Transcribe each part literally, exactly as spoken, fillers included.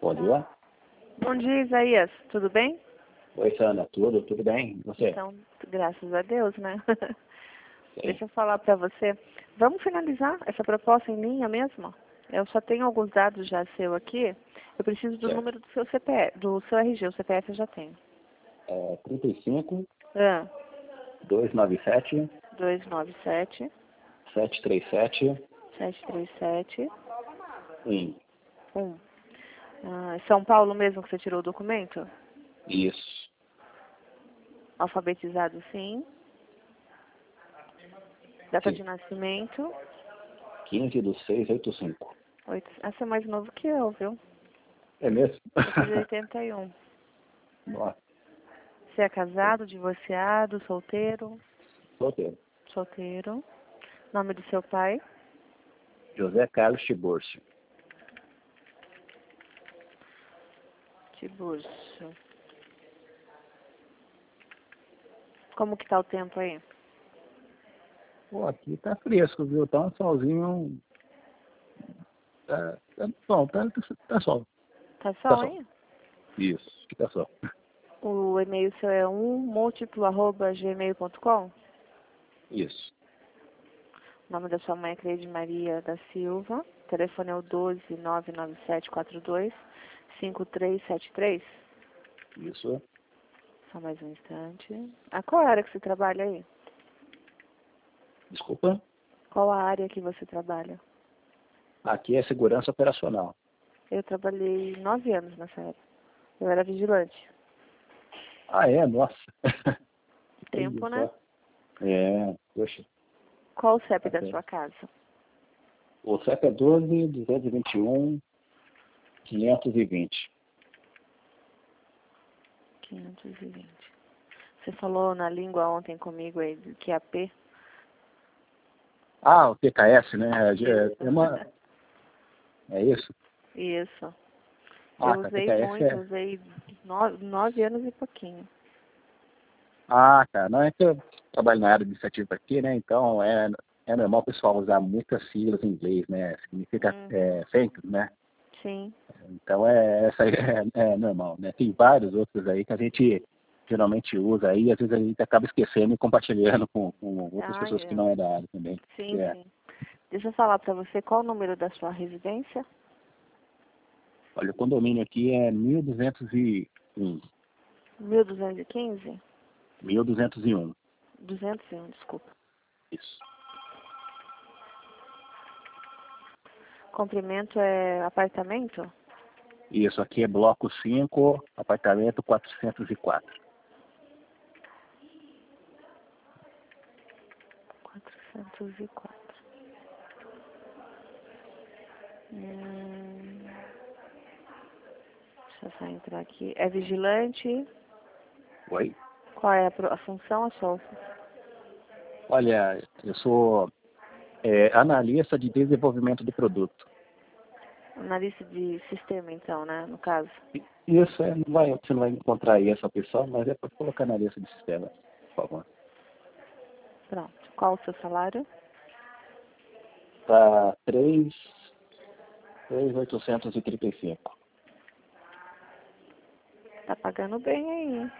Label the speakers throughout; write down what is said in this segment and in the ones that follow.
Speaker 1: Bom dia.
Speaker 2: Bom dia, Isaías. Tudo bem?
Speaker 1: Oi, Sandra. Tudo? Tudo bem? E você?
Speaker 2: Então, graças a Deus, né?
Speaker 1: Sim.
Speaker 2: Deixa eu falar para você. Vamos finalizar essa proposta em linha mesmo? Eu só tenho alguns dados já seu aqui. Eu preciso do
Speaker 1: Certo.
Speaker 2: número do seu C P F, do seu R G. O C P F eu já tenho.
Speaker 1: É trinta e cinco,
Speaker 2: Ah,
Speaker 1: duzentos e noventa e sete,
Speaker 2: dois nove sete,
Speaker 1: setecentos e trinta e sete,
Speaker 2: sete três sete,
Speaker 1: um.
Speaker 2: um. Ah, São Paulo mesmo que você tirou o documento?
Speaker 1: Isso.
Speaker 2: Alfabetizado, sim. Data
Speaker 1: Sim.
Speaker 2: de nascimento.
Speaker 1: quinze de seis, oitenta e cinco.
Speaker 2: Oito. Essa é mais novo que eu, viu?
Speaker 1: É mesmo?
Speaker 2: Eu sou de oitenta e um.
Speaker 1: Nossa,
Speaker 2: Você é casado, divorciado, solteiro?
Speaker 1: solteiro.
Speaker 2: Solteiro. Nome do seu pai?
Speaker 1: José Carlos Tiburcio.
Speaker 2: Tiburcio. Como que tá o tempo aí?
Speaker 1: Pô, aqui tá fresco, viu? Tá um solzinho. Tá, tá, bom, tá, tá, tá sol.
Speaker 2: Tá
Speaker 1: Tá
Speaker 2: sol
Speaker 1: sol.
Speaker 2: aí?
Speaker 1: Isso, aqui tá sol.
Speaker 2: O e-mail seu é um múltiplo arroba gmail ponto com?
Speaker 1: Isso.
Speaker 2: O nome da sua mãe é Cleide Maria da Silva. O telefone é o doze, nove nove sete quatro dois, cinco três sete três.
Speaker 1: Isso.
Speaker 2: Só mais um instante. A qual área que você trabalha aí?
Speaker 1: Desculpa.
Speaker 2: Qual a área que você trabalha?
Speaker 1: Aqui é segurança operacional.
Speaker 2: Eu trabalhei nove anos nessa área. Eu era vigilante.
Speaker 1: Ah, é? Nossa.
Speaker 2: Tempo,
Speaker 1: Olha
Speaker 2: né?
Speaker 1: só. É, poxa.
Speaker 2: Qual o C E P da
Speaker 1: Até.
Speaker 2: sua casa?
Speaker 1: O C E P é doze, duzentos e vinte e um, quinhentos e vinte.
Speaker 2: quinhentos e vinte. Você falou na língua ontem comigo aí do que é a P?
Speaker 1: Ah, o T K S, né?
Speaker 2: Isso.
Speaker 1: É, é uma... é isso?
Speaker 2: Isso.
Speaker 1: Ah,
Speaker 2: Eu
Speaker 1: tá,
Speaker 2: usei
Speaker 1: T K S
Speaker 2: muito,
Speaker 1: é...
Speaker 2: usei nove, nove anos e pouquinho.
Speaker 1: Ah, tá. Não é que eu trabalho na área administrativa aqui, né? Então é, é normal o pessoal usar muitas siglas em inglês, né? Significa
Speaker 2: Hum,
Speaker 1: é, thank you, né?
Speaker 2: sim.
Speaker 1: Então é, essa aí é, é normal, né? Tem vários outros aí que a gente geralmente usa aí, às vezes a gente acaba esquecendo e compartilhando com, com outras
Speaker 2: Ah,
Speaker 1: pessoas que
Speaker 2: é.
Speaker 1: não é da área também.
Speaker 2: Sim,
Speaker 1: É.
Speaker 2: sim. Deixa eu falar pra você qual o número da sua residência?
Speaker 1: Olha, o condomínio aqui é mil duzentos e um.
Speaker 2: mil duzentos e quinze?
Speaker 1: mil duzentos e um.
Speaker 2: duzentos e um, desculpa.
Speaker 1: Isso.
Speaker 2: Comprimento é apartamento?
Speaker 1: Isso aqui é bloco cinco, apartamento quatrocentos e quatro.
Speaker 2: quatrocentos e quatro. Hum, deixa eu só entrar aqui. É vigilante?
Speaker 1: Oi?
Speaker 2: Qual é a, pro- a função? A sua
Speaker 1: Olha, eu sou é, analista de desenvolvimento de produto.
Speaker 2: analista de sistema, então, né? No caso.
Speaker 1: Isso é, não vai, você não vai encontrar aí essa pessoa, mas é para colocar na lista de sistema, por favor.
Speaker 2: Pronto. Qual o seu salário?
Speaker 1: Tá três mil oitocentos e trinta e cinco.
Speaker 2: Tá pagando bem aí, hein?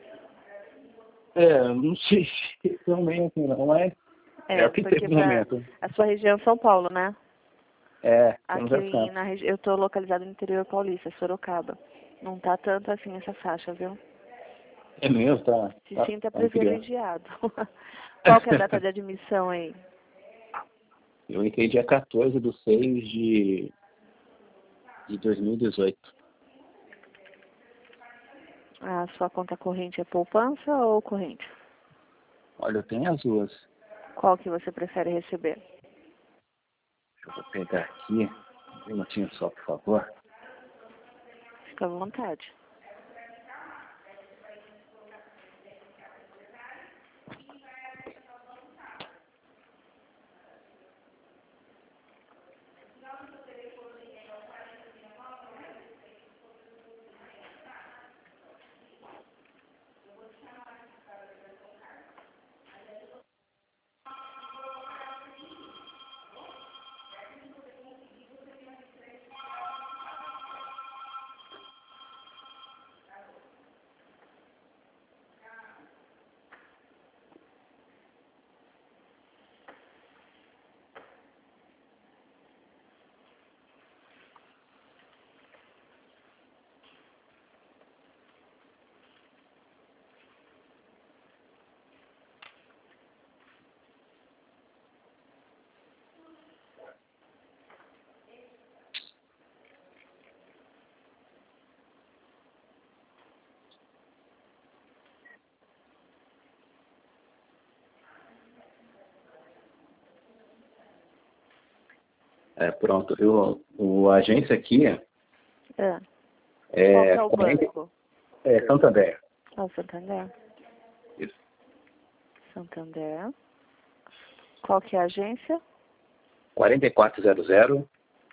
Speaker 1: É, não sei se realmente não é. É
Speaker 2: É,
Speaker 1: o que tem
Speaker 2: porque
Speaker 1: no
Speaker 2: pra
Speaker 1: momento.
Speaker 2: a sua região é São Paulo, né?
Speaker 1: É,
Speaker 2: Aqui
Speaker 1: temos essa
Speaker 2: em-
Speaker 1: campo.
Speaker 2: na região, eu tô localizado no interior paulista, Sorocaba. Não tá tanto assim essa faixa, viu?
Speaker 1: É mesmo, tá,
Speaker 2: Se
Speaker 1: tá,
Speaker 2: sinta
Speaker 1: tá incrível.
Speaker 2: privilegiado. Qual que é a data de admissão aí?
Speaker 1: Eu entrei dia quatorze de seis de, de dois mil e dezoito.
Speaker 2: A sua conta corrente é poupança ou corrente?
Speaker 1: Olha, eu tenho as duas.
Speaker 2: Qual que você prefere receber?
Speaker 1: Eu vou pegar aqui. Um minutinho só, por favor.
Speaker 2: Fica à vontade.
Speaker 1: É, pronto, viu? O, a agência aqui
Speaker 2: Ah.
Speaker 1: é,
Speaker 2: Qual que é o
Speaker 1: quarenta
Speaker 2: banco?
Speaker 1: é Santander.
Speaker 2: Ah, o Santander.
Speaker 1: Isso.
Speaker 2: Santander. Qual que é a agência?
Speaker 1: quarenta e quatro zero zero.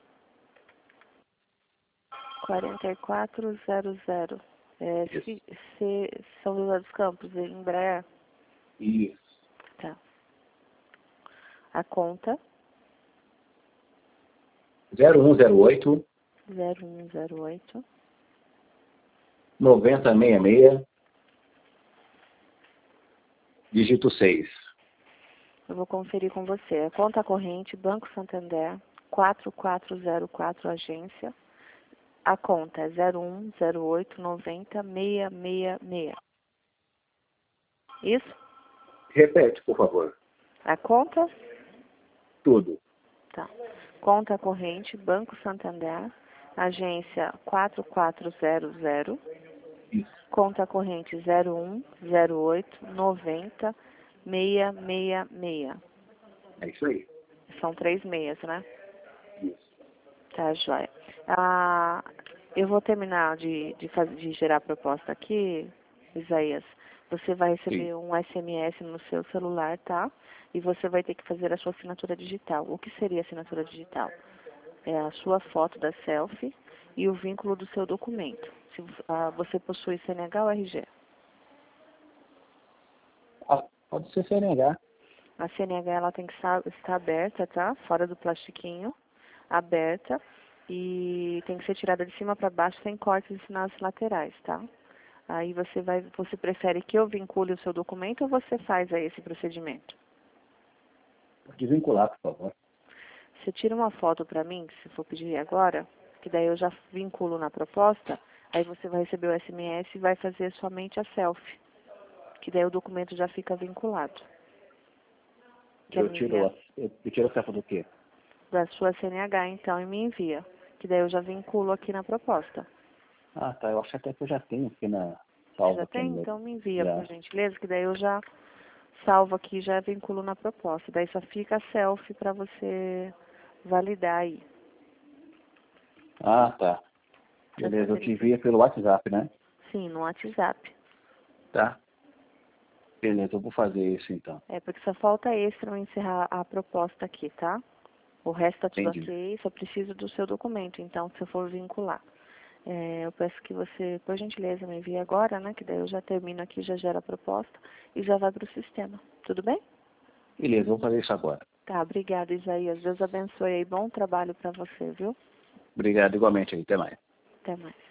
Speaker 2: quarenta e quatro zero zero. É, se, se, São José dos Campos, em Embraer.
Speaker 1: Isso.
Speaker 2: Tá. A conta?
Speaker 1: zero um zero oito.
Speaker 2: zero um zero oito.
Speaker 1: noventa sessenta e seis. Dígito seis.
Speaker 2: Eu vou conferir com você. A conta corrente, Banco Santander, quatro quatro zero quatro, agência. A conta é zero um zero oito noventa seis seis seis. Isso?
Speaker 1: Repete, por favor.
Speaker 2: A conta?
Speaker 1: Tudo.
Speaker 2: Tá. Conta corrente, Banco Santander, agência quatro quatro zero zero.
Speaker 1: Isso.
Speaker 2: Conta corrente zero um zero oito noventa seis seis seis.
Speaker 1: É isso aí.
Speaker 2: São três meias, né?
Speaker 1: Isso.
Speaker 2: Tá, joia. Ah, eu vou terminar de, de, fazer, de gerar a proposta aqui, Isaías. Você vai receber
Speaker 1: Sim.
Speaker 2: um S M S no seu celular, tá? E você vai ter que fazer a sua assinatura digital. O que seria assinatura digital? É a sua foto da selfie e o vínculo do seu documento. Se ah, você possui C N H ou R G?
Speaker 1: Ah, pode ser C N H.
Speaker 2: A C N H ela tem que estar, estar aberta, tá? Fora do plastiquinho, aberta. E tem que ser tirada de cima para baixo sem cortes nas laterais, tá? Aí você vai, você prefere que eu vincule o seu documento ou você faz aí esse procedimento?
Speaker 1: Pode vincular, por favor.
Speaker 2: Você tira uma foto para mim, se for pedir agora, que daí eu já vinculo na proposta, aí você vai receber o S M S e vai fazer somente a selfie, que daí o documento já fica vinculado. Quer
Speaker 1: Eu
Speaker 2: me
Speaker 1: tiro,
Speaker 2: enviar?
Speaker 1: a, eu, eu tiro a selfie do quê?
Speaker 2: Da sua C N H, então, e me envia, que daí eu já vinculo aqui na proposta.
Speaker 1: Ah, tá. Eu acho até que eu já tenho aqui na
Speaker 2: Você
Speaker 1: salva
Speaker 2: já
Speaker 1: aqui
Speaker 2: tem?
Speaker 1: no meu.
Speaker 2: Então me envia,
Speaker 1: Já.
Speaker 2: por gentileza, que daí eu já salvo aqui e já vinculo na proposta. Daí só fica a selfie para você validar aí.
Speaker 1: Ah, tá.
Speaker 2: Pra
Speaker 1: Beleza, eu
Speaker 2: saber
Speaker 1: te
Speaker 2: se...
Speaker 1: envio pelo WhatsApp, né?
Speaker 2: Sim, no WhatsApp.
Speaker 1: Tá. Beleza, eu vou fazer isso então.
Speaker 2: É, porque só falta esse para eu encerrar a proposta aqui, tá? O resto tá tudo
Speaker 1: Entendi.
Speaker 2: ok, só preciso do seu documento, então, se eu for vincular. É, eu peço que você, por gentileza, me envie agora, né? Que daí eu já termino aqui, já gero a proposta e já vai para o sistema. Tudo bem?
Speaker 1: Beleza, eu vou fazer isso agora.
Speaker 2: Tá, obrigada, Isaías. Deus abençoe aí. Bom trabalho para você, viu?
Speaker 1: Obrigado igualmente aí. Até mais.
Speaker 2: Até mais.